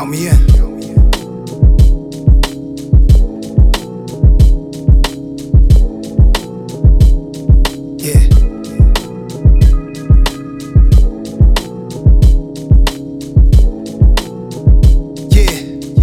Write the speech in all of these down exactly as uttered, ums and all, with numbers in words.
Count me in. Yeah. Yeah.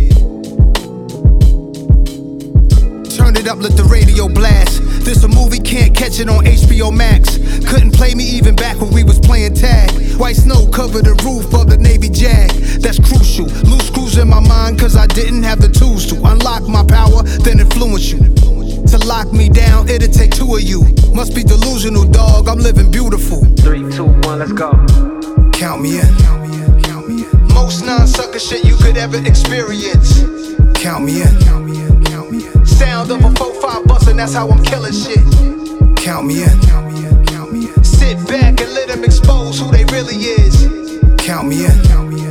Turn it up, let the radio blast. This a movie, can't catch it on H B O Max. Couldn't play me even back when we was playing tag. White snow covered the roof of the Navy Jag. That's crucial. Loose screws in my mind cause I didn't have the tools to unlock my power, then influence you. To lock me down, it'll take two of you. Must be delusional, dog, I'm living beautiful. Three, two, one, let's go. Count me in. Most non-sucker shit you could ever experience. Count me in. Sound of a four five bustin', that's how I'm killing shit. Count me in. Sit back and let them expose who they really is. Count me in.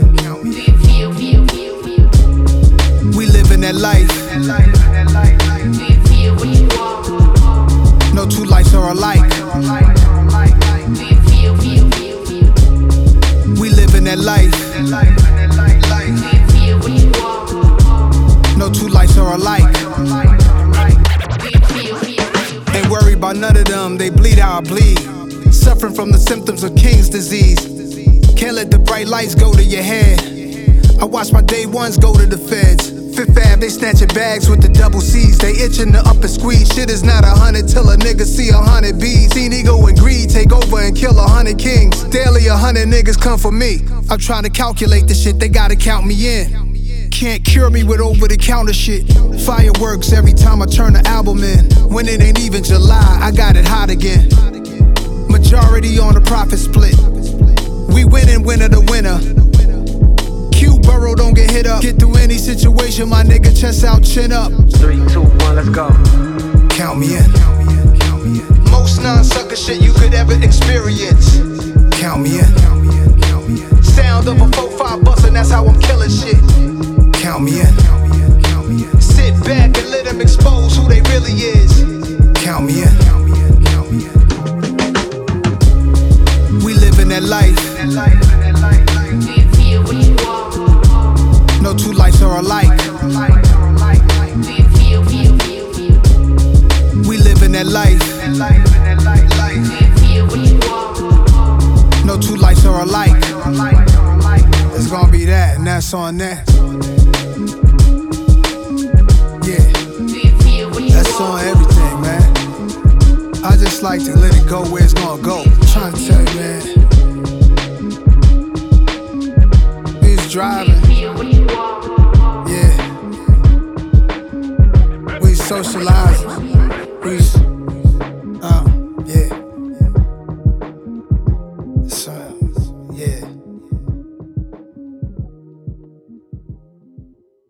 We living that life. No two lives are alike. We living that life. No two lives are alike. Ain't worried about none of them, they bleed how I bleed. Suffering from the symptoms of King's disease. Can't let the bright lights go to your head. I watch my day ones go to the feds. Fifth Ave, they snatching bags with the double C's. They itching to up and squeeze. Shit is not a hundred till a nigga see a hundred B's. Seen ego and greed take over and kill a hundred kings. Daily a hundred niggas come for me. I'm trying to calculate the shit, they gotta count me in. Can't cure me with over-the-counter shit. Fireworks every time I turn the album in. When it ain't even July, I got it hot again. Majority on the profit split. We winning, winner to winner. Q Burrow don't get hit up. Get through any situation, my nigga, chest out, chin up. Three, two, one, let's go. Count me in. Most non-sucker shit you could ever experience. Count me in. Sound of a four five bustin', that's how I'm killing shit. Count me in. Sit back and let them expose who they really is. Count me in. We living that life. No two lives are alike. We living that life. No two lives are alike. It's gonna be that, and that's on that. Yeah, that's on everything, man. I just like to let it go where it's gonna go. I'm trying to tell you, man. He's driving. Yeah. We socializing.